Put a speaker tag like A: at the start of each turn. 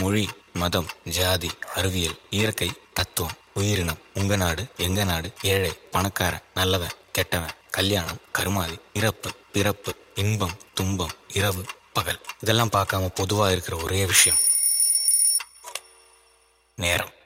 A: மொழி, மதம், ஜாதி, அறிவியல், இயற்கை, தத்துவம், உயிரினம், உங்க நாடு, எங்க நாடு, ஏழை, பணக்காரன், நல்லவன், கெட்டவன், கல்யாணம், கருமாதி, இறப்பு, பிறப்பு, இன்பம், துன்பம், இரவு, பகல், இதெல்லாம் பார்க்காம பொதுவா இருக்கிற ஒரே விஷயம் நேரம்.